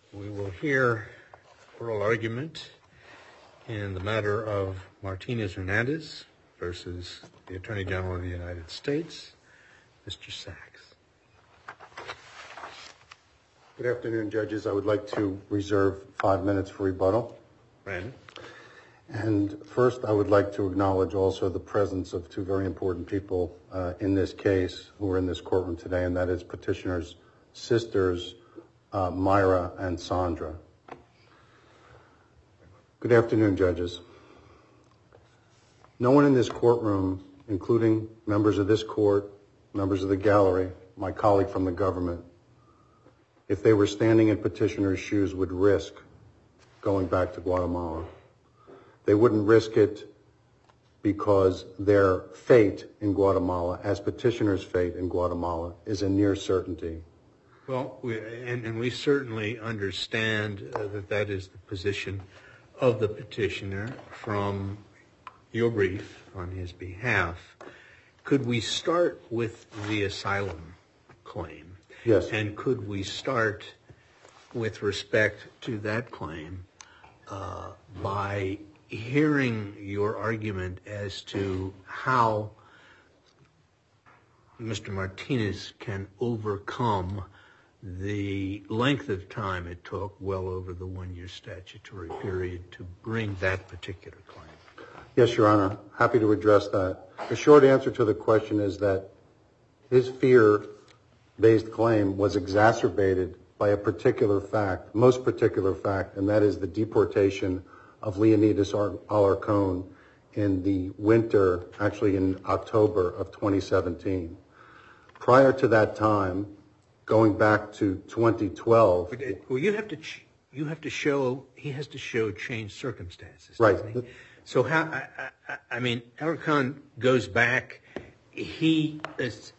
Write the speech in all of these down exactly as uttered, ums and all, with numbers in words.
We will hear oral argument in the matter of Martinez-Hernandez versus the Attorney General of the United States, Mister Sachs. Good afternoon, judges. I would like to reserve five minutes for rebuttal. Brandon. And first, I would like to acknowledge also the presence of two very important people uh, in this case who are in this courtroom today, and that is petitioner's sisters, uh, Myra and Sandra. Good afternoon, judges. No one in this courtroom, including members of this court, members of the gallery, my colleague from the government, if they were standing in petitioner's shoes, would risk going back to Guatemala. They wouldn't risk it because their fate in Guatemala, as petitioner's fate in Guatemala, is a near certainty. Well, we, and, and we certainly understand uh, that that is the position of the petitioner from your brief on his behalf. Could we start with the asylum claim? Yes. And could we start with respect to that claim uh, by hearing your argument as to how Mister Martinez can overcome the length of time it took, well over the one-year statutory period, to bring that particular claim? Yes, Your Honor. Happy to address that. The short answer to the question is that his fear-based claim was exacerbated by a particular fact, most particular fact, and that is the deportation of Leonidas Alarcón in the winter, actually in October of twenty seventeen. Prior to that time, going back to twenty twelve. Well, you have to ch- you have to show he has to show changed circumstances, right? Doesn't he? So how? I, I, I mean, Alarcón goes back. He is.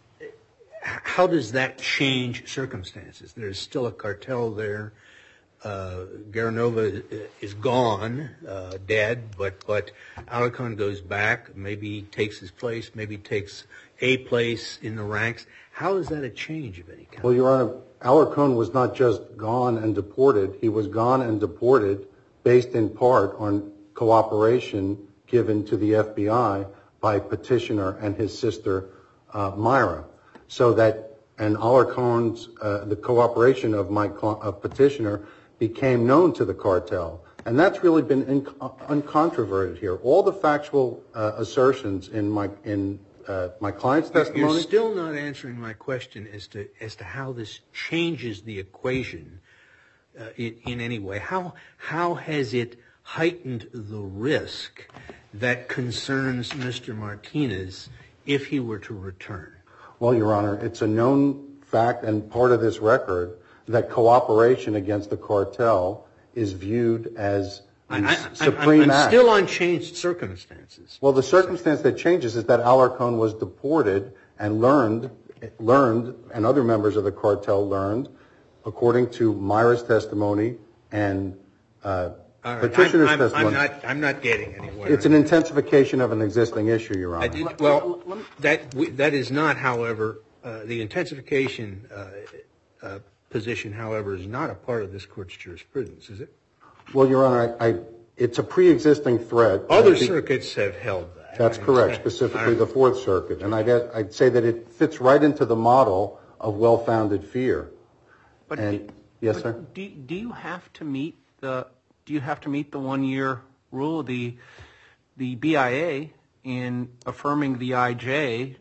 How does that change circumstances? There's still a cartel there. Uh, Garanova is gone, uh, dead, but but Alarcón goes back. Maybe takes his place. Maybe takes a place in the ranks. How is that a change of any kind? Well, Your Honor, Alarcón was not just gone and deported. He was gone and deported based in part on cooperation given to the F B I by petitioner and his sister, uh, Myra. So that, and Alarcón's, uh, the cooperation of my of petitioner became known to the cartel. And that's really been in, uh, uncontroverted here. All the factual uh, assertions in my in uh, my client's testimony. You're still not answering my question as to as to how this changes the equation uh, in, in any way. How how has it heightened the risk that concerns Mister Martinez if he were to return? Well, Your Honor, it's a known fact and part of this record that cooperation against the cartel is viewed as the I, I, supreme I'm, I'm act. still on changed circumstances. Well, the circumstance that changes is that Alarcón was deported and learned, learned, and other members of the cartel learned, according to Myra's testimony and uh, All right. petitioner's I'm, I'm, testimony. I'm not. I'm not getting anywhere. It's an intensification of an existing issue, Your Honor. I did, well, that that is not, however, uh, the intensification uh, uh, position, however, is not a part of this court's jurisprudence, is it? Well, Your Honor, I, I, it's a pre-existing threat. Other circuits have held that. That's correct, specifically the Fourth Circuit. And I'd, I'd say that it fits right into the model of well-founded fear. But and, do, yes, but sir? Do, do you have to meet the do you have to meet the one-year rule? The the B I A in affirming the I J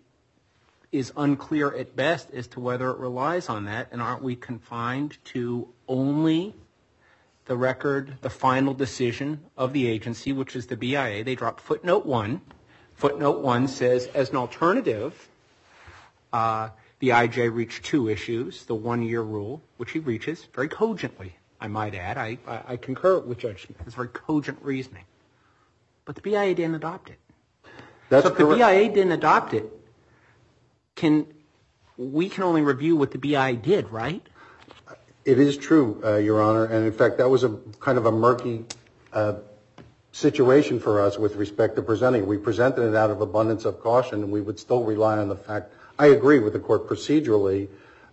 is unclear at best as to whether it relies on that, and aren't we confined to only the record, the final decision of the agency, which is the B I A? They dropped footnote one. Footnote one says, as an alternative, uh, the I J reached two issues, the one-year rule, which he reaches very cogently, I might add. I, I, I concur with Judge Smith. It's very cogent reasoning. But the B I A didn't adopt it. That's so if the correct. B I A didn't adopt it, can we can only review what the B I A did, right? It is true, uh, Your Honor, and in fact, that was a kind of a murky uh, situation for us with respect to presenting. We presented it out of abundance of caution, and we would still rely on the fact. I agree with the court procedurally.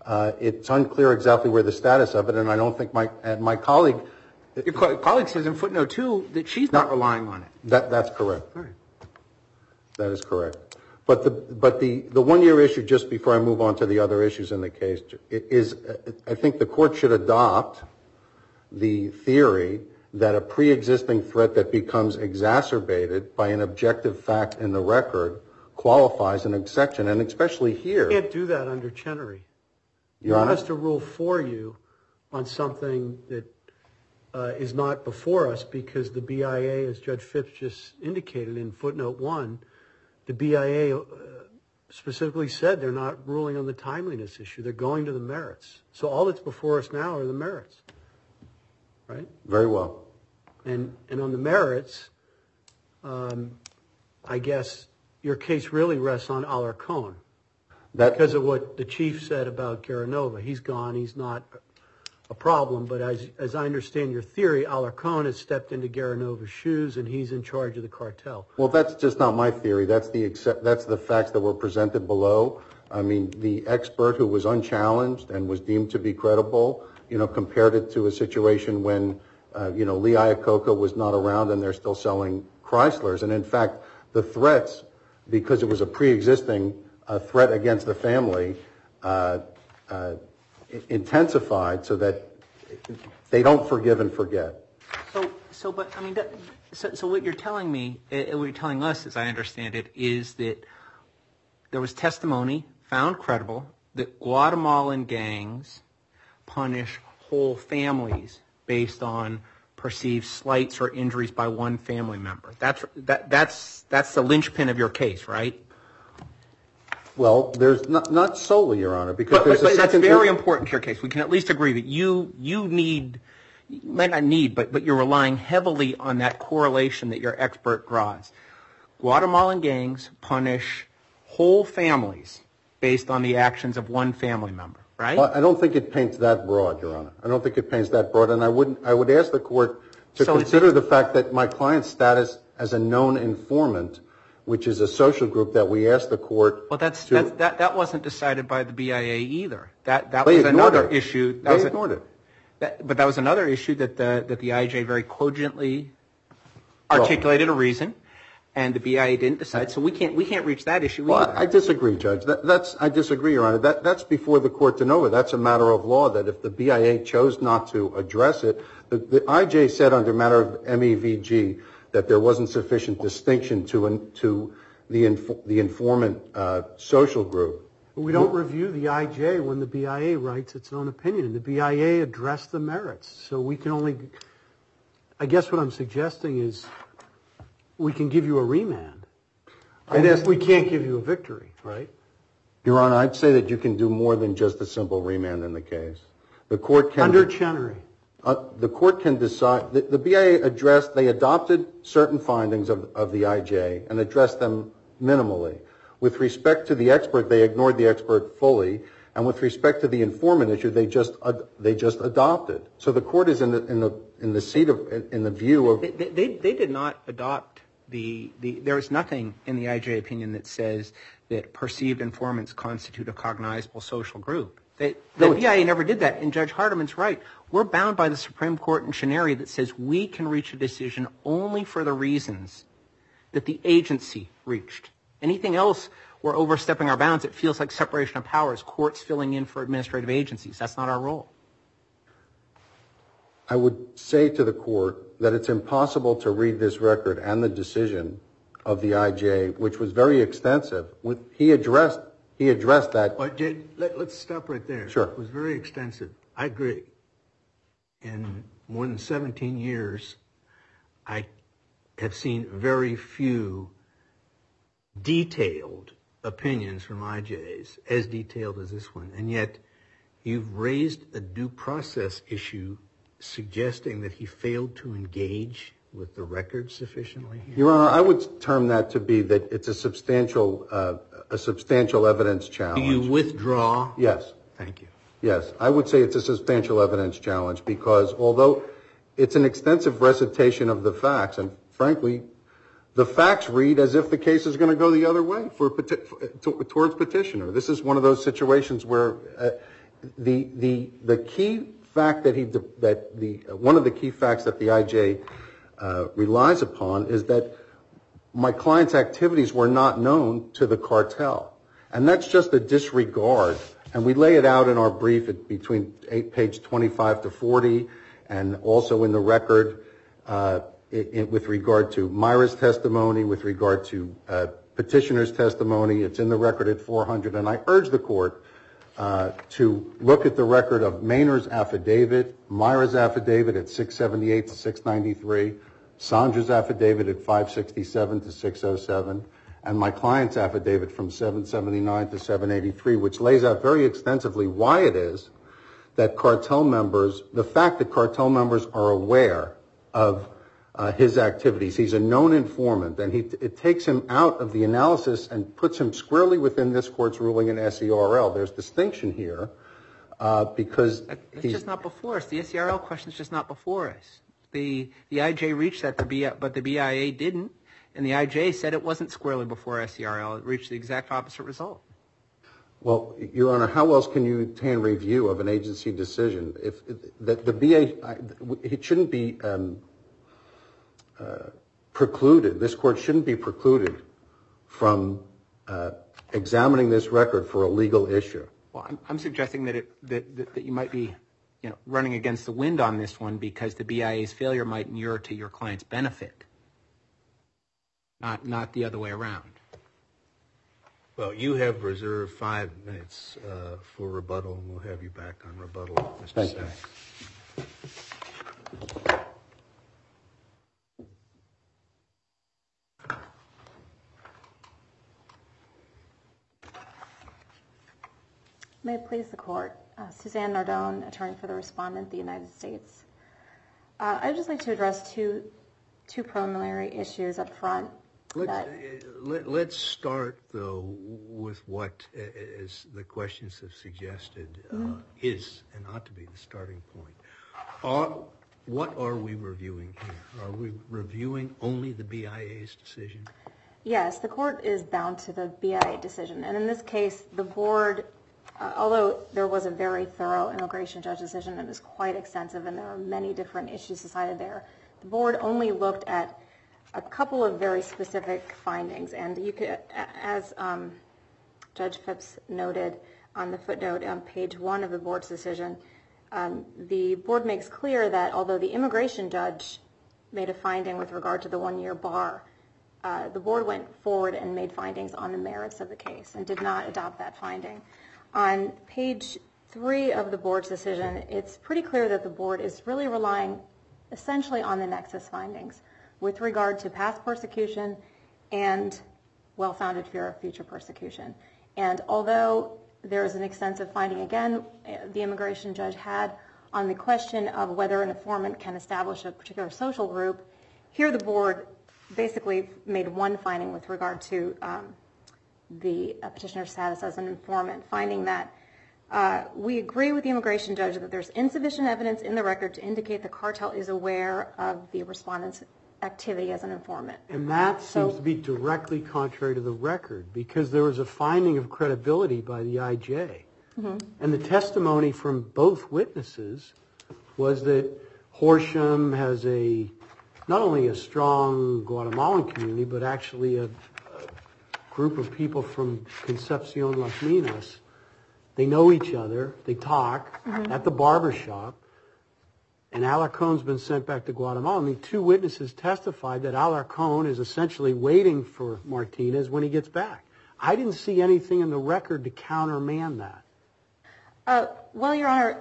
Uh, it's unclear exactly where the status of it, and I don't think my and my colleague. Your co- colleague says in footnote two that she's not relying on it. That that's correct. Right. That is correct. But the but the, the one year issue, just before I move on to the other issues in the case, is I think the court should adopt the theory that a pre-existing threat that becomes exacerbated by an objective fact in the record qualifies an exception, and especially here. You can't do that under Chenery. Your You want Honor? us to rule for you on something that uh, is not before us because the B I A, as Judge Phipps just indicated in footnote one, the B I A uh, specifically said they're not ruling on the timeliness issue. They're going to the merits. So all that's before us now are the merits. Right? Very well. And and on the merits, um, I guess your case really rests on Alarcon. That, Because of what the chief said about Garanova. He's gone. He's not a problem. But as as I understand your theory, Alarcon has stepped into Garanova's shoes, and he's in charge of the cartel. well, that's just not my theory. That's the accept, that's the facts that were presented below. I mean, the expert who was unchallenged and was deemed to be credible, you know, compared it to a situation when, uh, you know, Lee Iacocca was not around and they're still selling Chryslers. And in fact, the threats, because it was a pre-existing uh, threat against the family, uh, uh, intensified so that they don't forgive and forget. So, so, but I mean, that, so, so what you're telling me, uh, what you're telling us, as I understand it, is that there was testimony found credible that Guatemalan gangs punish whole families based on perceived slights or injuries by one family member. That's that that's that's the linchpin of your case, right? Well, there's not not solely, Your Honor, because But, there's but, a but that's second. very important to your case. We can at least agree that you you need, you might not need, but but you're relying heavily on that correlation that your expert draws. Guatemalan gangs punish whole families based on the actions of one family member, right? Well, I don't think it paints that broad, Your Honor. I don't think it paints that broad, and I wouldn't. I would ask the court to So consider the fact that my client's status as a known informant, which is a social group that we asked the court. Well, that's, to, that's that that wasn't decided by the B I A either. That that They was ignored another it. issue. That They was a- ignored it. That, but that was another issue that the that the I J very cogently articulated a reason, and the B I A didn't decide. So we can't we can't reach that issue Well, either. I disagree, Judge. That, that's I disagree, Your Honor. That that's before the court to know it. That's a matter of law. That if the B I A chose not to address it, the, the I J said under matter of M E V G that there wasn't sufficient distinction to to the inf, the informant uh, social group. We don't review the I J when the B I A writes its own opinion. The B I A addressed the merits. So we can only, I guess what I'm suggesting is we can give you a remand. I'd ask- We can't give you a victory, right? Your Honor, I'd say that you can do more than just a simple remand in the case. The court can Under Chenery. Uh, the court can decide. The, the B I A addressed, they adopted certain findings of, of the I J and addressed them minimally. With respect to the expert, they ignored the expert fully, and with respect to the informant issue, they just uh, they just adopted. So the court is in the in the in the seat of in the view of. They, they they did not adopt the the. There is nothing in the I J opinion that says that perceived informants constitute a cognizable social group. They, the No, B I A never did that, and Judge Hardiman's right. We're bound by the Supreme Court in Chenery that says we can reach a decision only for the reasons that the agency reached. Anything else, we're overstepping our bounds. It feels like separation of powers, courts filling in for administrative agencies. That's not our role. I would say to the court that it's impossible to read this record and the decision of the I J, which was very extensive. With he addressed he addressed that. But Jay, let, let's stop right there. Sure. It was very extensive. I agree. In more than seventeen years, I have seen very few detailed opinions from I Js, as detailed as this one. And yet, you've raised a due process issue suggesting that he failed to engage with the record sufficiently here. Your Honor, I would term that to be that it's a substantial uh, a substantial evidence challenge. Do you withdraw? Yes. Thank you. Yes, I would say it's a substantial evidence challenge because although it's an extensive recitation of the facts, and frankly, the facts read as if the case is going to go the other way for, for towards petitioner. This is one of those situations where uh, the the the key fact that he that the one of the key facts that the I J uh, relies upon is that my client's activities were not known to the cartel, and that's just a disregard. And we lay it out in our brief at between eight, page twenty-five to forty, and also in the record uh, it, it, with regard to Myra's testimony, with regard to uh, petitioner's testimony. It's in the record at four hundred, and I urge the court uh, to look at the record of Mainer's affidavit, Myra's affidavit at six seventy-eight to six ninety-three, Sandra's affidavit at five sixty-seven to six oh seven, and my client's affidavit from seven seventy-nine to seven eighty-three, which lays out very extensively why it is that cartel members, the fact that cartel members are aware of uh, his activities. He's a known informant, and he, it takes him out of the analysis and puts him squarely within this court's ruling in S E R L. There's distinction here uh, because It's he's just not before us. The S E R L question is just not before us. The the I J reached that, the B, but the B I A didn't, and the I J said it wasn't squarely before S E R L. It reached the exact opposite result. Well, Your Honor, how else can you obtain review of an agency decision? If the, the B A, it shouldn't be um, uh, precluded. This court shouldn't be precluded from uh, examining this record for a legal issue. Well, I'm, I'm suggesting that it that, that that you might be, you know, running against the wind on this one because the B I A's failure might inure to your client's benefit, not not the other way around. Well, you have reserved five minutes uh, for rebuttal, and we'll have you back on rebuttal, Mister Thank Sachs. May it please the court. Uh, Suzanne Nardone, attorney for the respondent, the United States. Uh, I'd just like to address two two preliminary issues up front. Let's, that, uh, let, let's start, though, with what, uh, as the questions have suggested, uh, mm-hmm. is and ought to be the starting point. Are, what are we reviewing here? Are we reviewing only the B I A's decision? Yes, the court is bound to the B I A decision. And in this case, the board, uh, although there was a very thorough immigration judge decision that is quite extensive and there are many different issues decided there, the board only looked at a couple of very specific findings, and you could, as um, Judge Phipps noted on the footnote on page one of the board's decision, um, the board makes clear that although the immigration judge made a finding with regard to the one-year bar, uh, the board went forward and made findings on the merits of the case and did not adopt that finding. On page three of the board's decision, it's pretty clear that the board is really relying essentially on the nexus findings with regard to past persecution and well-founded fear of future persecution. And although there is an extensive finding, again, the immigration judge had on the question of whether an informant can establish a particular social group, here the board basically made one finding with regard to um, the uh, petitioner's status as an informant, finding that uh, we agree with the immigration judge that there's insufficient evidence in the record to indicate the cartel is aware of the respondent's activity as an informant. And that So- seems to be directly contrary to the record because there was a finding of credibility by the I J. Mm-hmm. And the testimony from both witnesses was that Horsham has a not only a strong Guatemalan community, but actually a, a group of people from Concepcion Las Minas. They know each other. They talk mm-hmm. at the barber shop. And Alarcon's been sent back to Guatemala. And the two witnesses testified that Alarcon is essentially waiting for Martinez when he gets back. I didn't see anything in the record to countermand that. Uh, well, Your Honor,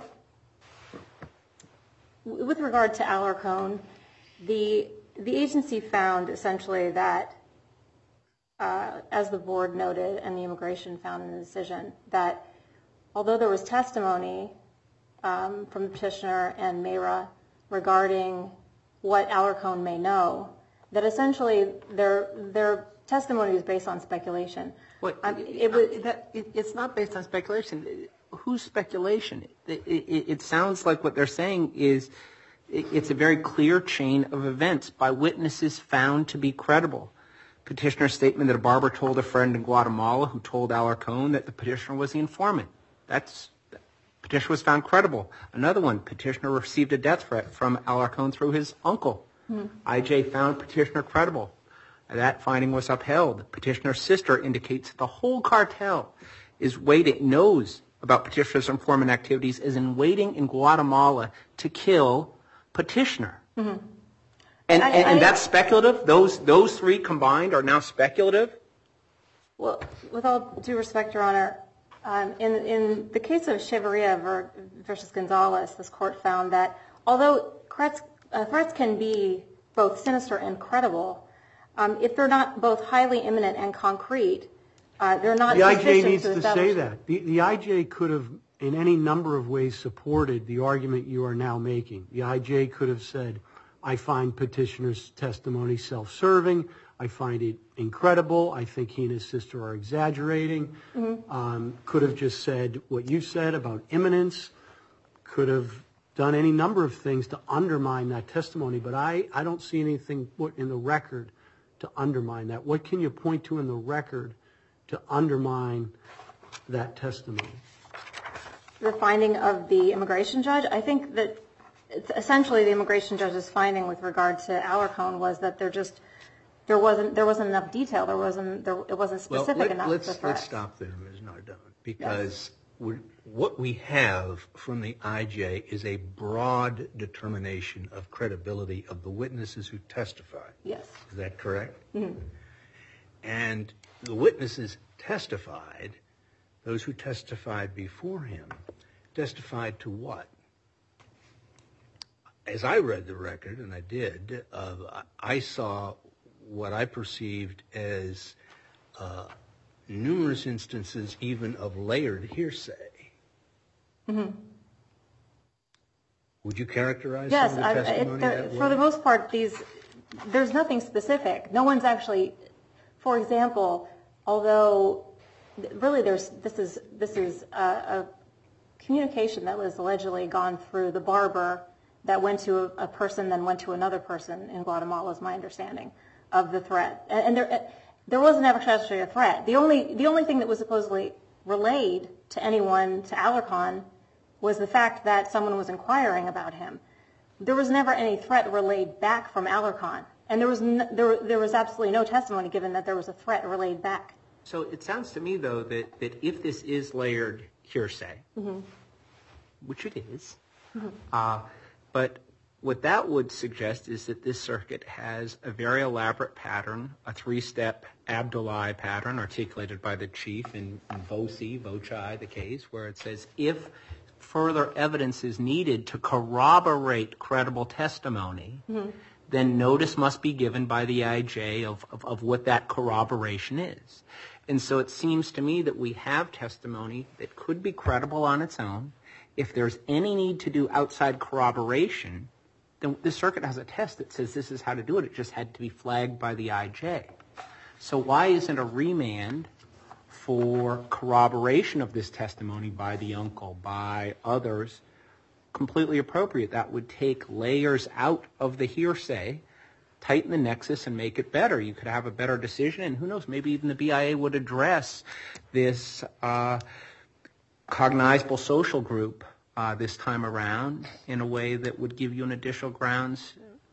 with regard to Alarcon, the the agency found essentially that, uh, as the board noted and the immigration found in the decision, that although there was testimony um, from the petitioner and Mayra regarding what Alarcon may know, that essentially their their testimony was based on speculation. What, um, it, was, that, it, it's not based on speculation. Whose speculation? It, it, it sounds like what they're saying is it, it's a very clear chain of events by witnesses found to be credible. Petitioner's statement that a barber told a friend in Guatemala who told Alarcon that the petitioner was the informant. That's Petitioner was found credible. Another one, petitioner received a death threat from Alarcon through his uncle. Mm-hmm. I J found petitioner credible. That finding was upheld. Petitioner's sister indicates the whole cartel is waiting, knows about petitioner's informant activities, is in waiting in Guatemala to kill petitioner. Mm-hmm. And, I, and, and I, that's speculative? Those those three combined are now speculative? Well, with all due respect, Your Honor, um, in, in the case of Cheverria ver, versus Gonzalez, this court found that although threats, uh, threats can be both sinister and credible, um, if they're not both highly imminent and concrete, uh, they're not the I J sufficient needs to to establish. say that. The, the I J could have, in any number of ways, supported the argument you are now making. The I J could have said, I find petitioner's testimony self-serving. I find it incredible. I think he and his sister are exaggerating. Mm-hmm. Um, could have just said what you said about imminence. Could have done any number of things to undermine that testimony. But I, I don't see anything put in the record to undermine that. What can you point to in the record to undermine that testimony? The finding of the immigration judge. I think that it's essentially the immigration judge's finding with regard to Alarcon was that there just there wasn't there wasn't enough detail. There wasn't there it wasn't specific well, let, enough. Let's for let's stop there, Miz Nardone, because yes. we're, what we have from the I J is a broad determination of credibility of the witnesses who testify. Yes, is that correct? Mm-hmm. And the witnesses testified. Those who testified before him testified to what? As I read the record, and I did, uh, I saw what I perceived as uh, numerous instances even of layered hearsay. Mm-hmm. Would you characterize yes, some of the testimony I, it, that way? For the most part, these there's nothing specific. No one's actually, for example, although really there's this is this is a, a communication that was allegedly gone through the barber that went to a, a person, then went to another person in Guatemala, is my understanding of the threat. And, and there, there wasn't actually a threat. The only, the only thing that was supposedly relayed to anyone, to Alarcon, was the fact that someone was inquiring about him. There was never any threat relayed back from Alarcon, and there was no, there, there was absolutely no testimony given that there was a threat relayed back. So it sounds to me, though, that, that if this is layered hearsay, mm-hmm. which it is, mm-hmm. uh, but what that would suggest is that this circuit has a very elaborate pattern, a three-step Abdullahi pattern articulated by the chief in, in Voci, Voci, the case, where it says if further evidence is needed to corroborate credible testimony, mm-hmm. then notice must be given by the I J of, of, of what that corroboration is. And so it seems to me that we have testimony that could be credible on its own. If there's any need to do outside corroboration, then the circuit has a test that says this is how to do it. It just had to be flagged by the I J. So why isn't a remand for corroboration of this testimony by the uncle, by others, completely appropriate? That would take layers out of the hearsay, tighten the nexus, and make it better. You could have a better decision, and who knows, maybe even the B I A would address this uh, cognizable social group uh, this time around in a way that would give you an additional grounds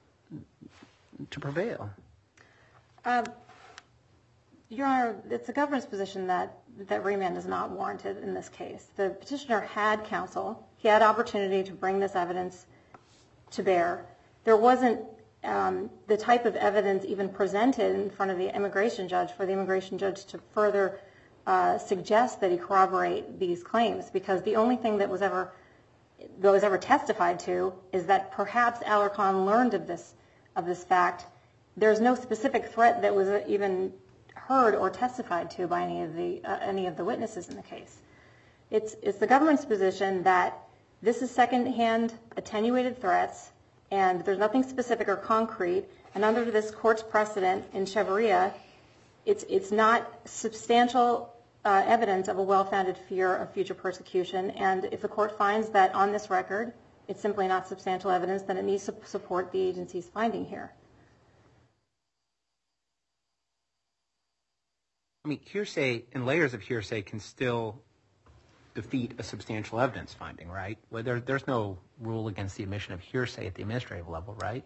to prevail. Um, Your Honor, it's the government's position that, that remand is not warranted in this case. The petitioner had counsel. He had opportunity to bring this evidence to bear. There wasn't um, the type of evidence even presented in front of the immigration judge for the immigration judge to further uh, suggest that he corroborate these claims, because the only thing that was ever that was ever testified to is that perhaps Alarcon learned of this of this fact. There's no specific threat that was even heard or testified to by any of the uh, any of the witnesses in the case. It's it's the government's position that this is secondhand attenuated threats, and there's nothing specific or concrete. And under this court's precedent in Cheverria, it's it's not substantial uh, evidence of a well-founded fear of future persecution. And if the court finds that on this record it's simply not substantial evidence, then it needs to support the agency's finding here. I mean, hearsay and layers of hearsay can still defeat a substantial evidence finding, right? Well, there, there's no rule against the admission of hearsay at the administrative level, right?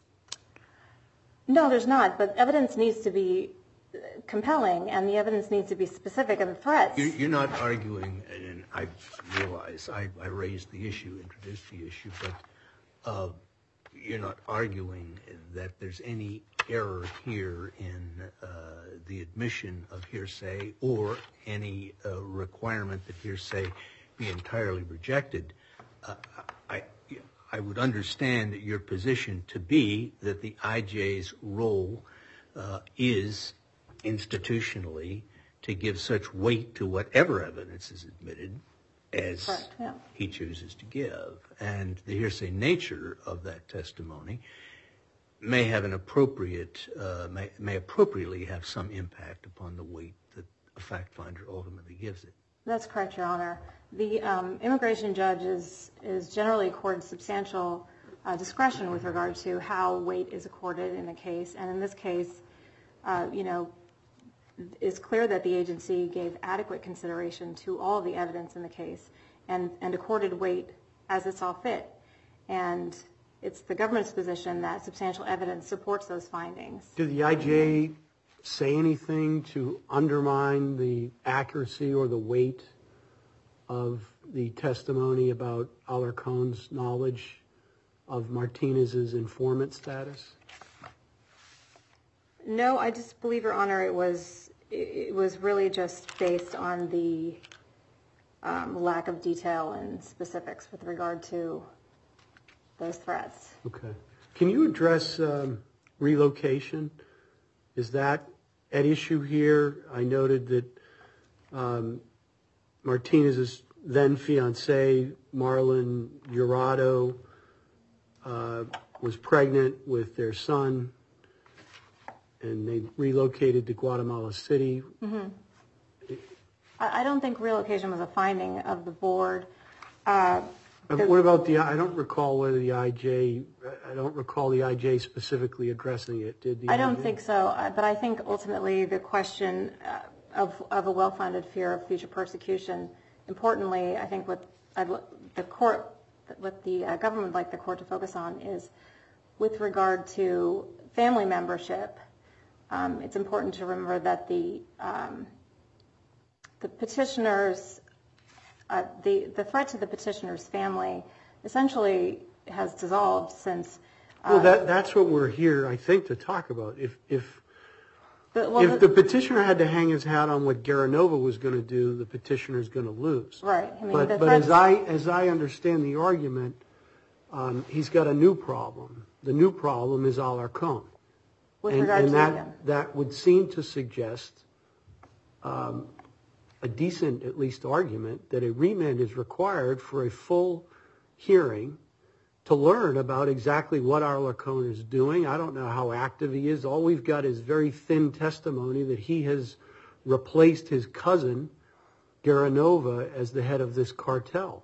No, there's not, but evidence needs to be compelling, and the evidence needs to be specific of the threats. You're, you're not arguing, and I realize I, I raised the issue, introduced the issue, but uh, you're not arguing that there's any error here in uh, the admission of hearsay or any uh, requirement that hearsay be entirely rejected. Uh, I, I would understand your position to be that the I J's role uh, is institutionally to give such weight to whatever evidence is admitted as Correct, yeah. he chooses to give. And the hearsay nature of that testimony may have an appropriate, uh, may, may appropriately have some impact upon the weight that a fact finder ultimately gives it. That's correct, Your Honor. The um, immigration judge is, is generally accorded substantial uh, discretion with regard to how weight is accorded in a case. And in this case, uh, you know, it's clear that the agency gave adequate consideration to all the evidence in the case and, and accorded weight as it saw fit. And it's the government's position that substantial evidence supports those findings. Did the I J say anything to undermine the accuracy or the weight of the testimony about Alarcon's knowledge of Martinez's informant status? No, I just believe, Your Honor, it was it was really just based on the um, lack of detail and specifics with regard to those threats. Okay. Can you address um, relocation? Is that at issue here? I noted that um, Martinez's then fiancée, Marlon Jurado, uh, was pregnant with their son, and they relocated to Guatemala City. Mm-hmm. I, I don't think relocation was a finding of the board. Uh, what about the, I don't recall whether the I J, I don't recall the I J specifically addressing it. Did the I don't I J? think so, uh, but I think ultimately the question uh, of, of a well-founded fear of future persecution, importantly, I think what I'd, the court, what the uh, government would like the court to focus on is with regard to family membership. Um, it's important to remember that the um, the petitioners, uh, the the threat to the petitioner's family, essentially has dissolved since. Uh, well, that that's what we're here, I think, to talk about. If if but, well, if the, the petitioner had to hang his hat on what Garanova was going to do, the petitioner's going to lose. Right. I mean, but the but as I as I understand the argument, um, he's got a new problem. The new problem is Alarcon. With and regard and to that, him. that would seem to suggest um, a decent, at least, argument that a remand is required for a full hearing to learn about exactly what Alarcon is doing. I don't know how active he is. All we've got is very thin testimony that he has replaced his cousin, Garanova, as the head of this cartel.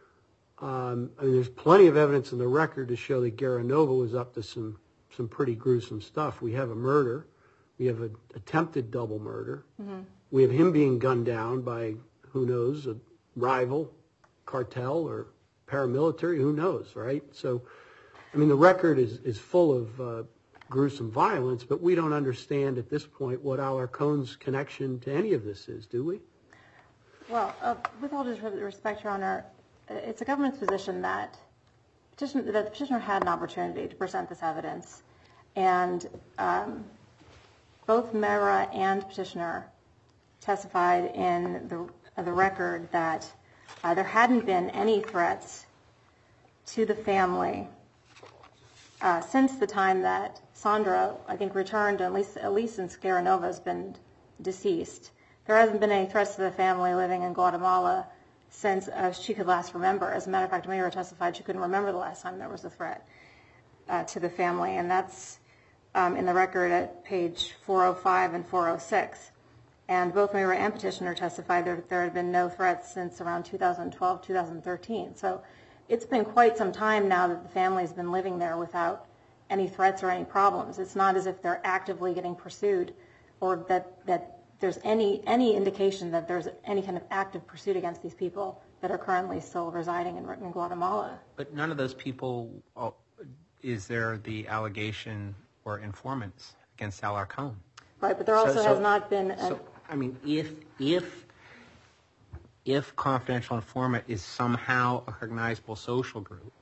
Um, I mean, there's plenty of evidence in the record to show that Garanova was up to some some pretty gruesome stuff. We have a murder. We have an attempted double murder. Mm-hmm. We have him being gunned down by, who knows, a rival cartel or paramilitary, who knows, right? So, I mean, the record is, is full of uh, gruesome violence, but we don't understand at this point what Alarcon's connection to any of this is, do we? Well, uh, with all due respect, Your Honor, it's a government's position that Petition, that the petitioner had an opportunity to present this evidence, and um, both Mehra and petitioner testified in the uh, the record that uh, there hadn't been any threats to the family uh, since the time that Sandra, I think, returned, at least at least since Garanova has been deceased. There hasn't been any threats to the family living in Guatemala since uh, she could last remember. As a matter of fact, Mehra testified she couldn't remember the last time there was a threat uh, to the family, and that's um, in the record at page four oh five and four oh six. And both Mehra and petitioner testified that there had been no threats since around two thousand twelve, two thousand thirteen. So it's been quite some time now that the family has been living there without any threats or any problems. It's not as if they're actively getting pursued or that, that there's any any indication that there's any kind of active pursuit against these people that are currently still residing in, in Guatemala. But none of those people, oh, is there the allegation or informants against Alarcon? Right, but there also So- so- has not been. A, So, I mean, if if if confidential informant is somehow a cognizable social group,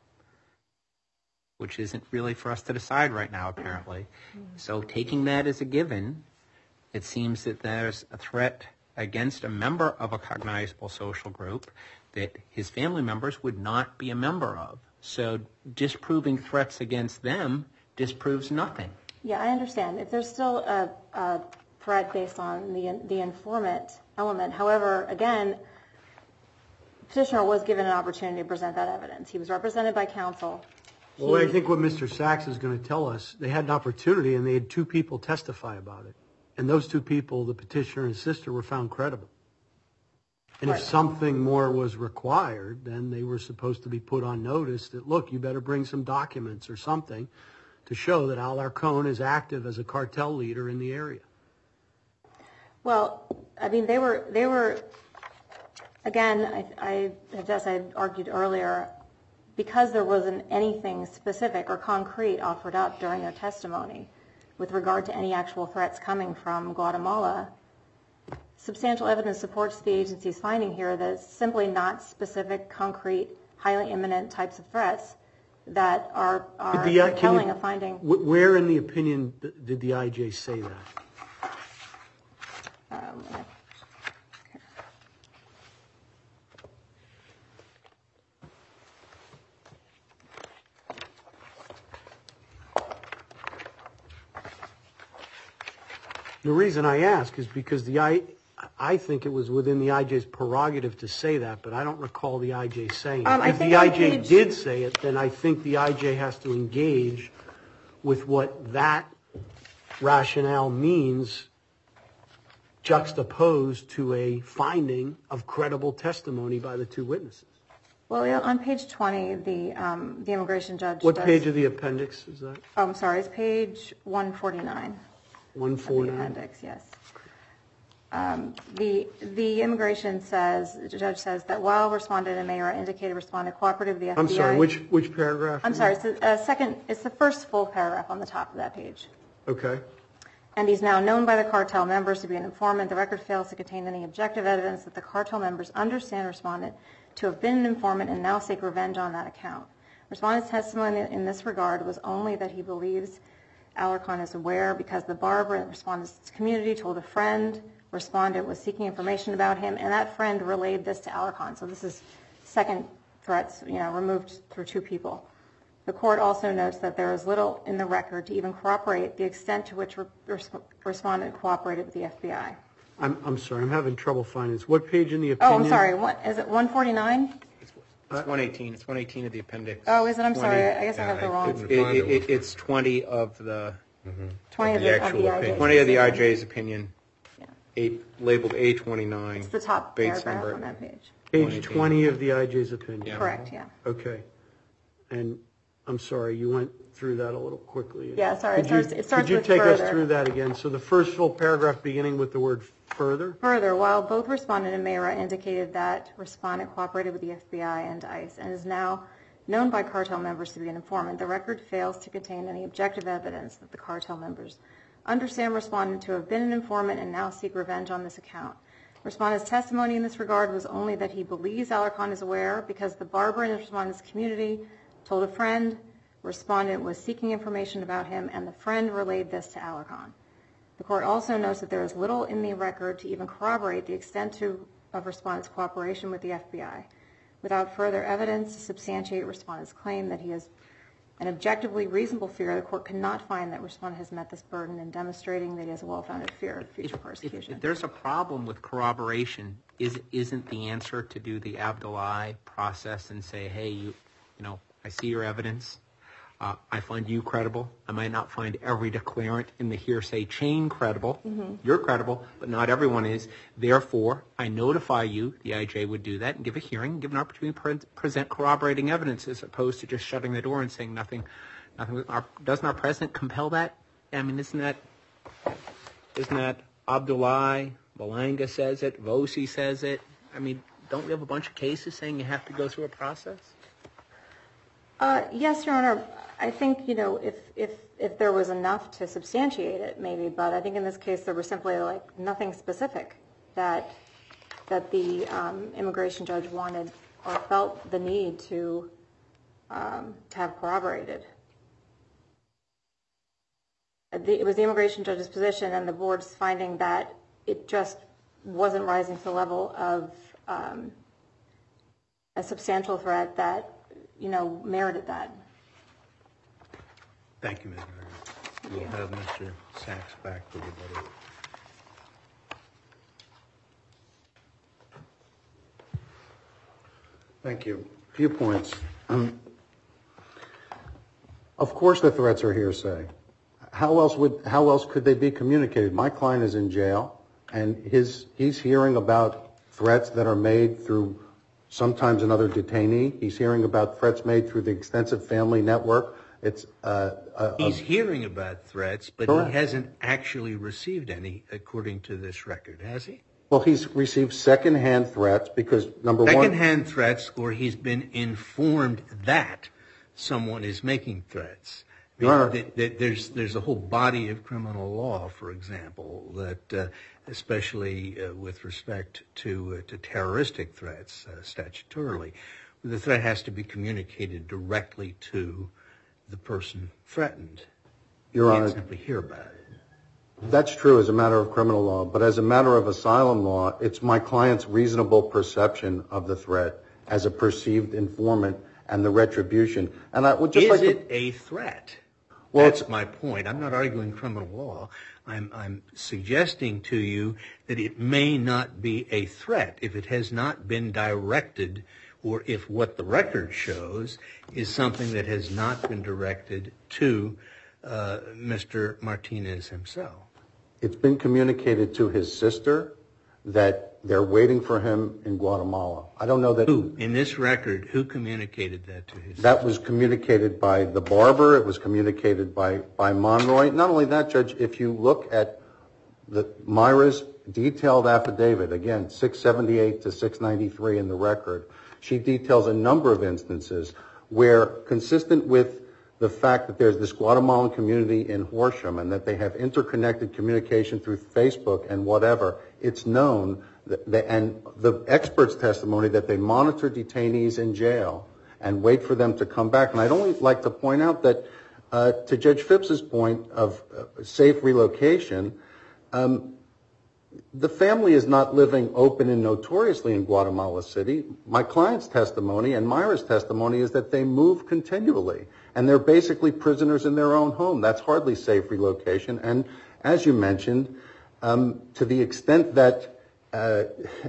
which isn't really for us to decide right now, apparently. So taking that as a given, it seems that there's a threat against a member of a cognizable social group that his family members would not be a member of. So disproving threats against them disproves nothing. yeah, I understand. If there's still a, a threat based on the the informant element, however, again, petitioner was given an opportunity to present that evidence. He was represented by counsel. Well, I think what Mister Sachs is going to tell us, they had an opportunity and they had two people testify about it. And those two people, the petitioner and sister, were found credible. And Right. if something more was required, then they were supposed to be put on notice that, look, you better bring some documents or something to show that Alarcon is active as a cartel leader in the area. Well, I mean, they were, they were, again, I, I, as I argued earlier, because there wasn't anything specific or concrete offered up during their testimony with regard to any actual threats coming from Guatemala, substantial evidence supports the agency's finding here that it's simply not specific, concrete, highly imminent types of threats that are, are Did the- can compelling you- a finding. Wh- Where in the opinion th- did the I J say that? Um, The reason I ask is because the I, I think it was within the I J's prerogative to say that, but I don't recall the I J saying it. Um, I If think the on I J page- did say it, then I think the I J has to engage with what that rationale means juxtaposed to a finding of credible testimony by the two witnesses. Well, yeah, on page twenty, the um, the immigration judge. What does- page of the appendix is that? Oh, I'm sorry, it's page one forty-nine. one Of the forty-nine? appendix, yes. Um, The the immigration says, the judge says that while respondent and mayor indicated responded cooperative with the F B I. I'm sorry, which, which paragraph? I'm sorry, it's the uh, second, it's the first full paragraph on the top of that page. Okay. And he's now known by the cartel members to be an informant. The record fails to contain any objective evidence that the cartel members understand respondent to have been an informant and now seek revenge on that account. Respondent's testimony in this regard was only that he believes Alarcon is aware because the barber in the respondent's community told a friend respondent was seeking information about him, and that friend relayed this to Alarcon. So this is second threats, you know, removed through two people. The court also notes that there is little in the record to even corroborate the extent to which re- resp- respondent cooperated with the F B I. I'm, I'm sorry, I'm having trouble finding this. What page in the Oh, opinion? I'm sorry. What, is it one forty-nine? It's one eighteen. It's one eighteen of the appendix. Oh, is it? I'm twenty. sorry. I guess I have the I wrong. couldn't- It, it, it, it's twenty of the twenty of the the, of actual the I J's opinion. twenty of the I decision. J's opinion. Yeah. Eight labeled A twenty-nine. It's the top Base paragraph number. on that page. Page twenty of the I J's opinion. Yeah. Correct. Yeah. Okay. And I'm sorry, you went through that a little quickly. Yeah, sorry, Could it starts- you- it starts Could you with take us further. through that again? So the first full paragraph beginning with the word further? Further, while both respondent and Mayra indicated that respondent cooperated with the F B I and ICE and is now known by cartel members to be an informant, the record fails to contain any objective evidence that the cartel members understand respondent to have been an informant and now seek revenge on this account. Respondent's testimony in this regard was only that he believes Alarcon is aware because the barber in the respondent's community told a friend respondent was seeking information about him and the friend relayed this to Alarcon. The court also notes that there is little in the record to even corroborate the extent to, of respondent's cooperation with the F B I. Without further evidence to substantiate respondent's claim that he has an objectively reasonable fear, the court cannot find that respondent has met this burden in demonstrating that he has a well-founded fear of future If, persecution. if there's a problem with corroboration, is, isn't the answer to do the Abdullahi process and say, hey, you, you know, I see your evidence. Uh, I find you credible. I might not find every declarant in the hearsay chain credible. Mm-hmm. You're credible, but not everyone is. Therefore, I notify you, the I J would do that, and give a hearing, give an opportunity to pre- present corroborating evidence as opposed to just shutting the door and saying nothing. Nothing. Our, doesn't our president compel that? I mean, isn't that isn't that Abdullahi, Malanga says it, Vosi says it. I mean, don't we have a bunch of cases saying you have to go through a process? Uh, yes, Your Honor. I think, you know, if, if, if there was enough to substantiate it, maybe, but I think in this case there was simply like nothing specific that that the um, immigration judge wanted or felt the need to um, to have corroborated. The, it was the immigration judge's position and the board's finding that it just wasn't rising to the level of um, a substantial threat that, you know, merited that. Thank you, Miz Murray. We'll have Mister Sachs back for rebuttal. Thank you. A few points. Um, of course the threats are hearsay. How else would how else could they be communicated? My client is in jail, and his he's hearing about threats that are made through sometimes another detainee. He's hearing about threats made through the extensive family network. It's uh, a, He's hearing about threats, but Correct. he hasn't actually received any, according to this record, has he? Well, he's received secondhand threats because, number one... Secondhand threats, or he's been informed that someone is making threats. I mean, Your Honor. th- th- there's, there's a whole body of criminal law, for example, that uh, especially uh, with respect to, uh, to terroristic threats uh, statutorily, the threat has to be communicated directly to the person threatened. Your You can't Honor, simply hear about it. that's true as a matter of criminal law, but as a matter of asylum law, it's my client's reasonable perception of the threat as a perceived informant and the retribution. And I would just Is like to... it a threat? Well, That's it's- my point. I'm not arguing criminal law. I'm, I'm suggesting to you that it may not be a threat if it has not been directed, or if what the record shows is something that has not been directed to uh, Mister Martinez himself. It's been communicated to his sister that they're waiting for him in Guatemala. I don't know that... Who, in this record, who communicated that to his That was communicated by the barber. It was communicated by, by Monroy. Not only that, Judge, if you look at the Myra's detailed affidavit, again, six seventy-eight to six ninety-three in the record, she details a number of instances where, consistent with the fact that there's this Guatemalan community in Horsham and that they have interconnected communication through Facebook and whatever, it's known, that they, and the expert's testimony that they monitor detainees in jail and wait for them to come back. And I'd only like to point out that, uh, to Judge Phipps's point of uh, safe relocation, um, the family is not living open and notoriously in Guatemala City. My client's testimony and Myra's testimony is that they move continually, and they're basically prisoners in their own home. That's hardly safe relocation. And as you mentioned, um, to the extent that uh,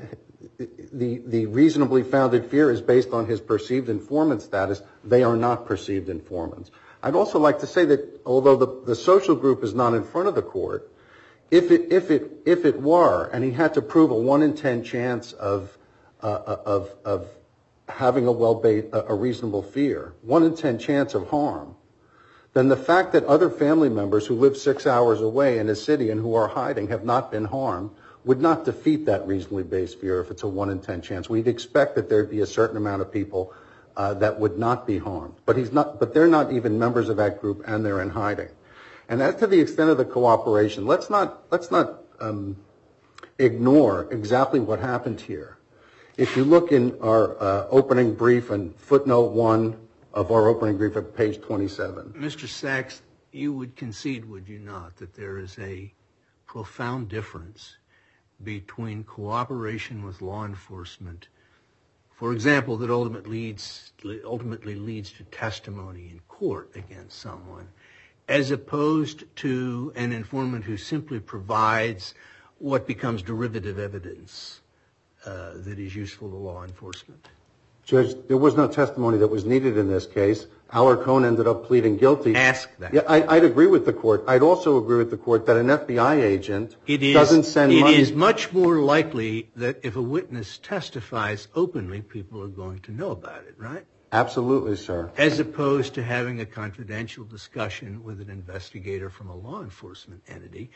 the, the reasonably founded fear is based on his perceived informant status, they are not perceived informants. I'd also like to say that although the, the social group is not in front of the court, If it if it if it were, and he had to prove a one in ten chance of uh, of of having a well based a reasonable fear, one in ten chance of harm, then the fact that other family members who live six hours away in a city and who are hiding have not been harmed would not defeat that reasonably based fear if it's a one in ten chance. We'd expect that there'd be a certain amount of people uh, that would not be harmed, but he's not. But they're not even members of that group, and they're in hiding. And as to the extent of the cooperation, let's not let's not um, ignore exactly what happened here. If you look in our uh, opening brief and footnote one of our opening brief at page twenty-seven. Mister Sachs, you would concede, would you not, that there is a profound difference between cooperation with law enforcement, for example, that ultimately leads, ultimately leads to testimony in court against someone, as opposed to an informant who simply provides what becomes derivative evidence uh, that is useful to law enforcement? Judge, there was no testimony that was needed in this case. Alarcon ended up pleading guilty. Ask that. Yeah, I, I'd agree with the court. I'd also agree with the court that an F B I agent It is, doesn't send it money. is much more likely that if a witness testifies openly, people are going to know about it, right? Absolutely, sir. As opposed to having a confidential discussion with an investigator from a law enforcement entity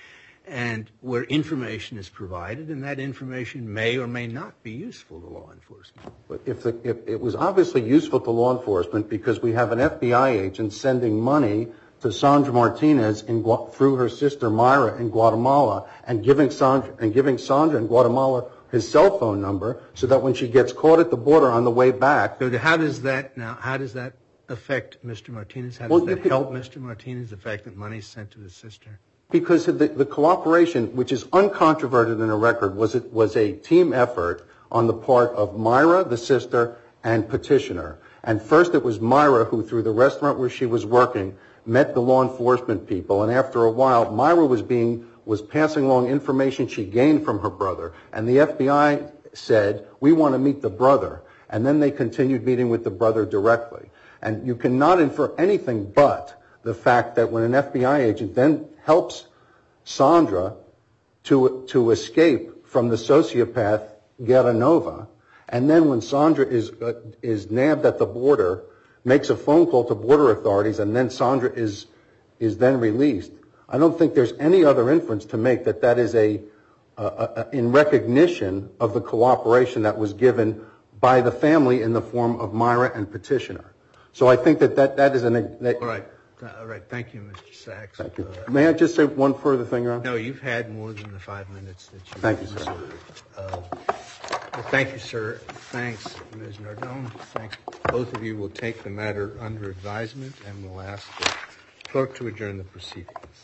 and where information is provided, and that information may or may not be useful to law enforcement. But if, the, if it was obviously useful to law enforcement because we have an F B I agent sending money to Sandra Martinez in, through her sister Myra in Guatemala, and giving Sandra and giving Sandra in Guatemala his cell phone number, so that when she gets caught at the border on the way back. So how does that now? How does that affect Mister Martinez? How does Well, that could, help Mister Martinez? The fact that money is sent to his sister. Because the, the cooperation, which is uncontroverted in the record, was it was a team effort on the part of Myra, the sister, and Petitioner. And first it was Myra who, through the restaurant where she was working, met the law enforcement people. And after a while, Myra was being was passing along information she gained from her brother. And the F B I said, we want to meet the brother. And then they continued meeting with the brother directly. And you cannot infer anything but the fact that when an F B I agent then helps Sandra to to escape from the sociopath Guerranova, and then when Sandra is uh, is nabbed at the border, makes a phone call to border authorities, and then Sandra is is then released. I don't think there's any other inference to make that that is a, a, a in recognition of the cooperation that was given by the family in the form of Myra and Petitioner. So I think that that, that is an... That, All right. All right. Thank you, Mister Sachs. Thank you. Uh, May I just say one further thing, Ron? No, you've had more than the five minutes that you Thank you, sir. reserved. Uh, well, thank you, sir. Thanks, Miz Nardone. Thanks. Both of you will take the matter under advisement, and we'll ask the clerk to adjourn the proceedings.